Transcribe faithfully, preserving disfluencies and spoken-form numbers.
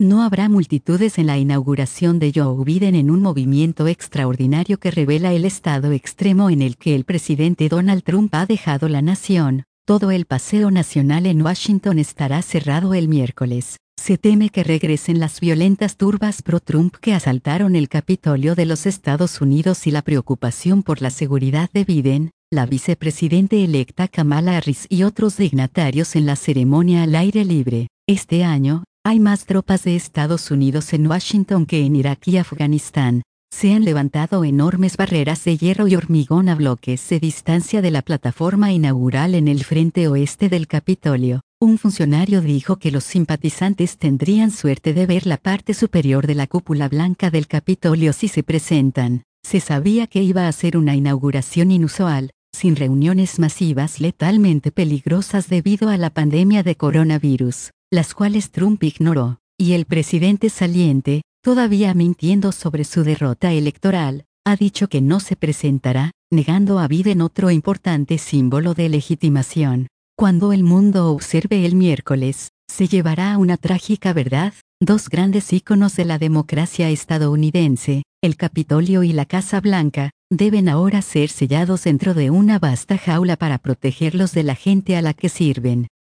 No habrá multitudes en la inauguración de Joe Biden en un movimiento extraordinario que revela el estado extremo en el que el presidente Donald Trump ha dejado la nación. Todo el paseo nacional en Washington estará cerrado el miércoles. Se teme que regresen las violentas turbas pro-Trump que asaltaron el Capitolio de los Estados Unidos y la preocupación por la seguridad de Biden, la vicepresidente electa Kamala Harris y otros dignatarios en la ceremonia al aire libre. Este año, hay más tropas de Estados Unidos en Washington que en Irak y Afganistán. Se han levantado enormes barreras de hierro y hormigón a bloques de distancia de la plataforma inaugural en el frente oeste del Capitolio. Un funcionario dijo que los simpatizantes tendrían suerte de ver la parte superior de la cúpula blanca del Capitolio si se presentan. Se sabía que iba a ser una inauguración inusual, sin reuniones masivas letalmente peligrosas debido a la pandemia de coronavirus, las cuales Trump ignoró, y el presidente saliente, todavía mintiendo sobre su derrota electoral, ha dicho que no se presentará, negando a Biden otro importante símbolo de legitimación. Cuando el mundo observe el miércoles, se llevará a una trágica verdad. Dos grandes íconos de la democracia estadounidense, el Capitolio y la Casa Blanca, deben ahora ser sellados dentro de una vasta jaula para protegerlos de la gente a la que sirven.